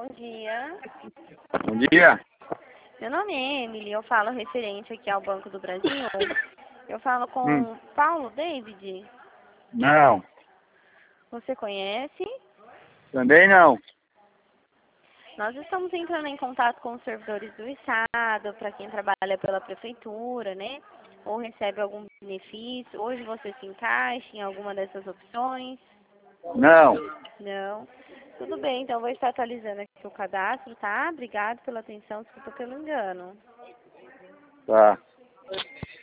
bom dia. Bom dia. Meu nome é Emily, eu falo referente aqui ao Banco do Brasil. Eu falo com Paulo David. Não. Você conhece? Também não. Nós estamos entrando em contato com os servidores do Estado, para quem trabalha pela Prefeitura, né? Ou recebe algum benefício. Hoje você se encaixa em alguma dessas opções? Não. Não. Tudo bem, então eu vou estar atualizando aqui o cadastro, tá? Obrigado pela atenção, desculpa pelo engano. Tá.